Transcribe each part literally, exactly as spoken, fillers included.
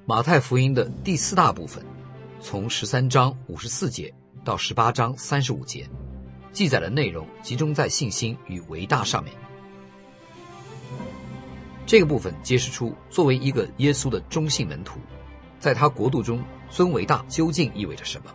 马太福音的第四大部分，从十三章五十四节到十八章三十五节，记载的内容集中在信心与伟大上面。这个部分揭示出作为一个耶稣的忠信门徒，在他国度中尊为大究竟意味着什么。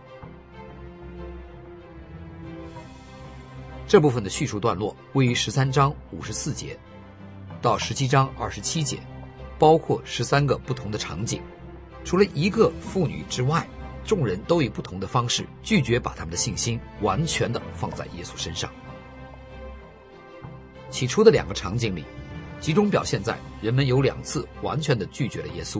这部分的叙述段落位于十三章五十四节到十七章二十七节，包括十三个不同的场景。除了一个妇女之外，众人都以不同的方式拒绝把他们的信心完全的放在耶稣身上。起初的两个场景里，集中表现在人们有两次完全的拒绝了耶稣。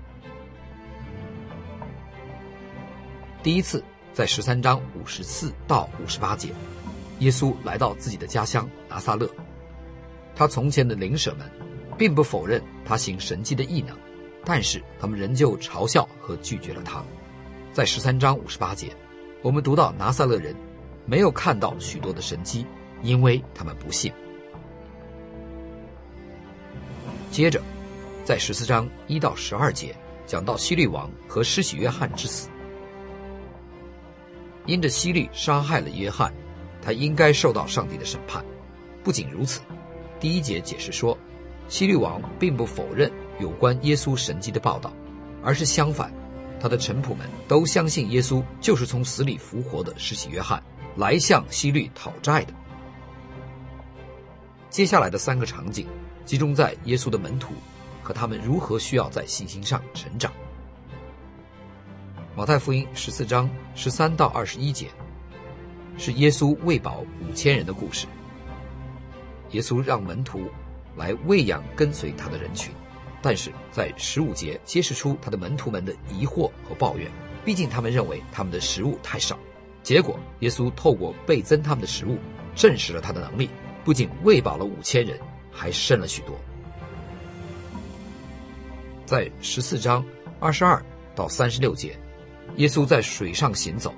第一次在十三章五十四到五十八节，耶稣来到自己的家乡拿撒勒，他从前的邻舍们并不否认他行神迹的异能，但是他们仍旧嘲笑和拒绝了他。在十三章五十八节，我们读到拿撒勒人没有看到许多的神迹，因为他们不信。接着在十四章一到十二节讲到希律王和施洗约翰之死。因着希律杀害了约翰，他应该受到上帝的审判。不仅如此，第一节解释说，希律王并不否认有关耶稣神迹的报道，而是相反，他的臣仆们都相信耶稣就是从死里复活的施洗约翰，来向希律讨债的。接下来的三个场景集中在耶稣的门徒和他们如何需要在信心上成长。马太福音十四章十三到二十一节是耶稣喂饱五千人的故事。耶稣让门徒来喂养跟随他的人群，但是在十五节揭示出他的门徒们的疑惑和抱怨，毕竟他们认为他们的食物太少。结果耶稣透过倍增他们的食物，证实了他的能力，不仅喂饱了五千人，还剩了许多。在十四章二十二到三十六节，耶稣在水上行走。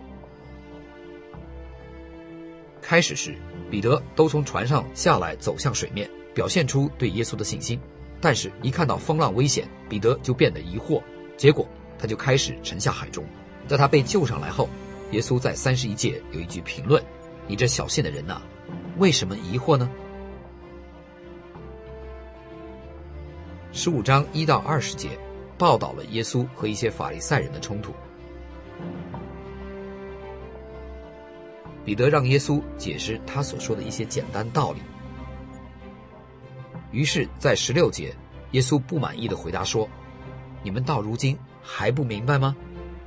开始时彼得都从船上下来走向水面，表现出对耶稣的信心，但是一看到风浪危险，彼得就变得疑惑，结果他就开始沉下海中。在他被救上来后，耶稣在三十一节有一句评论：你这小信的人啊，为什么疑惑呢？十五章一到二十节报道了耶稣和一些法利赛人的冲突。彼得让耶稣解释他所说的一些简单道理，于是在十六节耶稣不满意地回答说，你们到如今还不明白吗？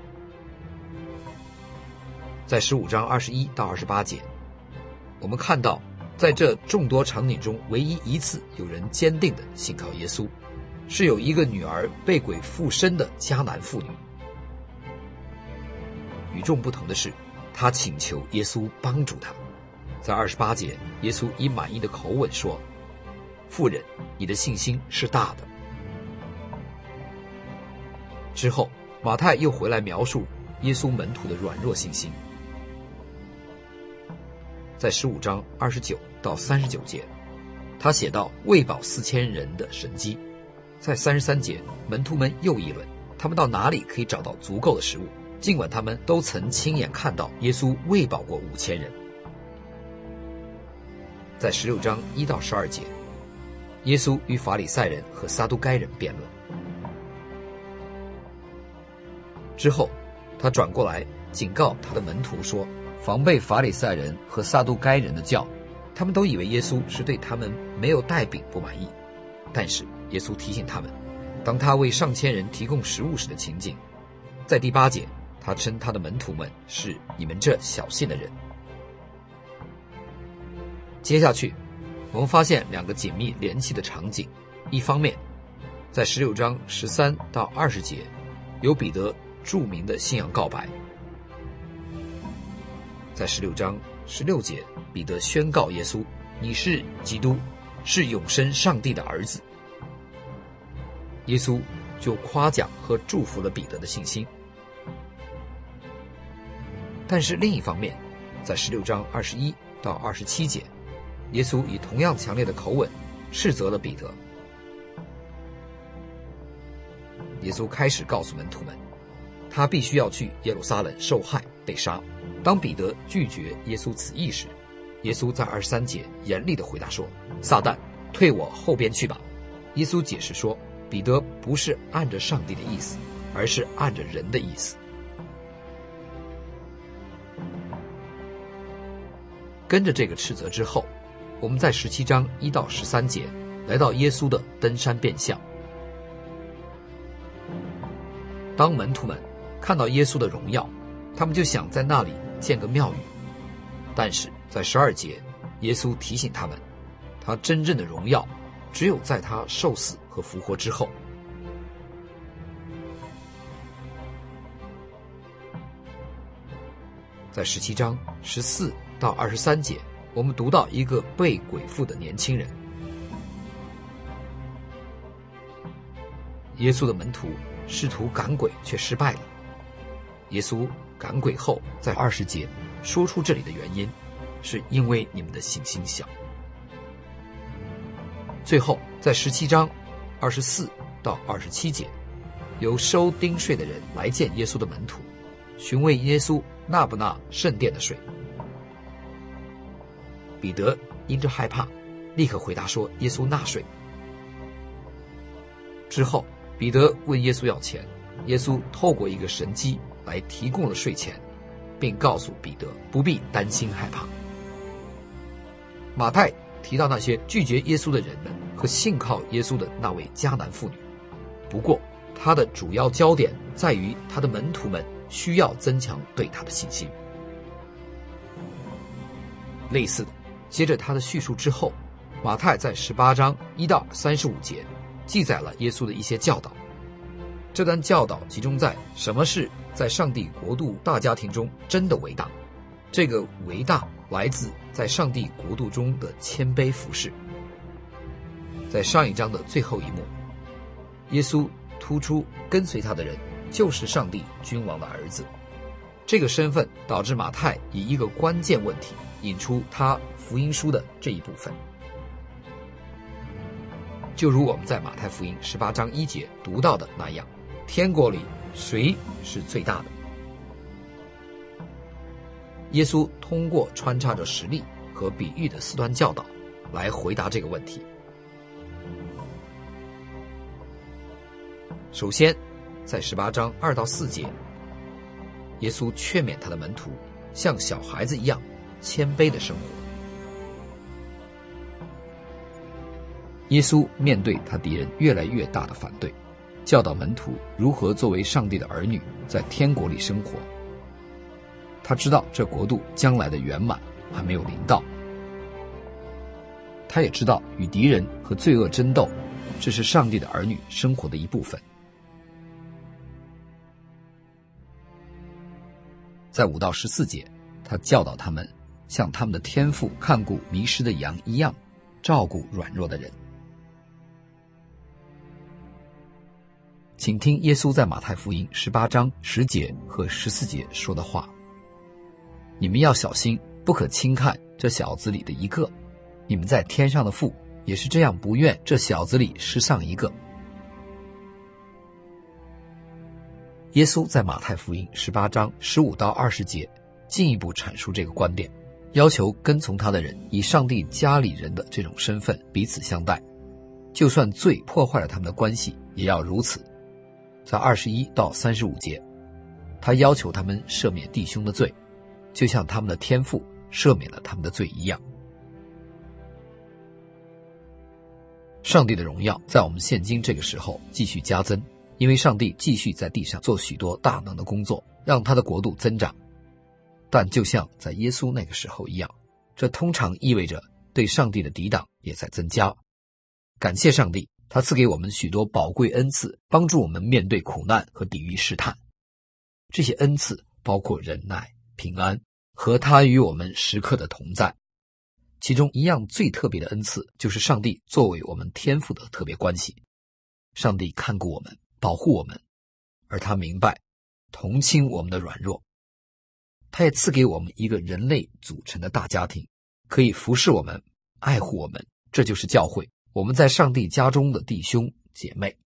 在十五章二十一到二十八节，我们看到在这众多场景中，唯一一次有人坚定地信靠耶稣，是有一个女儿被鬼附身的迦南妇女。与众不同的是，她请求耶稣帮助她。在二十八节，耶稣以满意的口吻说，妇人，你的信心是大的。之后马太又回来描述耶稣门徒的软弱信心。在十五章二十九到三十九节，他写到喂饱四千人的神迹。在三十三节，门徒们又议论他们到哪里可以找到足够的食物，尽管他们都曾亲眼看到耶稣喂饱过五千人。在十六章一到十二节，耶稣与法利赛人和撒都该人辩论。之后他转过来警告他的门徒说，防备法利赛人和撒都该人的教。他们都以为耶稣是对他们没有带饼不满意，但是耶稣提醒他们，当他为上千人提供食物时的情景。在第八节，他称他的门徒们是你们这小信的人。接下去我们发现两个紧密联系的场景。一方面，在十六章十三到二十节有彼得著名的信仰告白。在十六章十六节，彼得宣告耶稣，你是基督，是永生上帝的儿子。耶稣就夸奖和祝福了彼得的信心。但是另一方面，在十六章二十一到二十七节，耶稣以同样强烈的口吻斥责了彼得。 耶稣开始告诉门徒们，他必须要去耶路撒冷受害被杀。当彼得拒绝耶稣此意时，耶稣在二十三节严厉地回答说，撒旦，退我后边去吧。耶稣解释说，彼得不是按着上帝的意思，而是按着人的意思。跟着这个斥责之后，我们在十七章一到十三节来到耶稣的登山变相。当门徒们看到耶稣的荣耀，他们就想在那里建个庙宇。但是在十二节，耶稣提醒他们，他真正的荣耀只有在他受死和复活之后。在十七章十四到二十三节，我们读到一个被鬼附的年轻人。耶稣的门徒试图赶鬼却失败了。耶稣赶鬼后，在二十节说出这里的原因，是因为你们的信心小。最后在十七章二十四到二十七节，有收丁税的人来见耶稣的门徒，询问耶稣纳不纳圣殿的税。彼得因着害怕，立刻回答说耶稣纳税。之后彼得问耶稣要钱，耶稣透过一个神迹来提供了税钱，并告诉彼得不必担心害怕。马太提到那些拒绝耶稣的人们和信靠耶稣的那位迦南妇女，不过他的主要焦点在于他的门徒们需要增强对他的信心。类似的，接着他的叙述之后，马太在十八章一到三十五节记载了耶稣的一些教导。这段教导集中在什么是在上帝国度大家庭中真的伟大。这个伟大来自在上帝国度中的谦卑服侍。在上一章的最后一幕，耶稣突出跟随他的人就是上帝君王的儿子。这个身份导致马太以一个关键问题引出他福音书的这一部分。就如我们在马太福音十八章一节读到的那样，天国里谁是最大的？耶稣通过穿插着实例和比喻的四段教导来回答这个问题。首先，在十八章二到四节，耶稣劝勉他的门徒像小孩子一样谦卑的生活。耶稣面对他敌人越来越大的反对，教导门徒如何作为上帝的儿女在天国里生活。他知道这国度将来的圆满还没有临到，他也知道与敌人和罪恶争斗，这是上帝的儿女生活的一部分。在五到十四节，他教导他们像他们的天父看顾迷失的羊一样照顾软弱的人。请听耶稣在马太福音十八章十节和十四节说的话：你们要小心，不可轻看这小子里的一个，你们在天上的父也是这样不愿这小子里失丧一个。耶稣在马太福音十八章十五到二十节进一步阐述这个观点，要求跟从他的人以上帝家里人的这种身份彼此相待，就算罪破坏了他们的关系，也要如此。在二十一到三十五节，他要求他们赦免弟兄的罪，就像他们的天父赦免了他们的罪一样。上帝的荣耀在我们现今这个时候继续加增，因为上帝继续在地上做许多大能的工作，让他的国度增长。但就像在耶稣那个时候一样，这通常意味着对上帝的抵挡也在增加。感谢上帝，他赐给我们许多宝贵恩赐，帮助我们面对苦难和抵御试探。这些恩赐包括忍耐、平安和他与我们时刻的同在。其中一样最特别的恩赐，就是上帝作为我们天父的特别关系。上帝看顾我们，保护我们，而他明白同情我们的软弱。他也赐给我们一个人类组成的大家庭，可以服侍我们，爱护我们，这就是教会，我们在上帝家中的弟兄姐妹。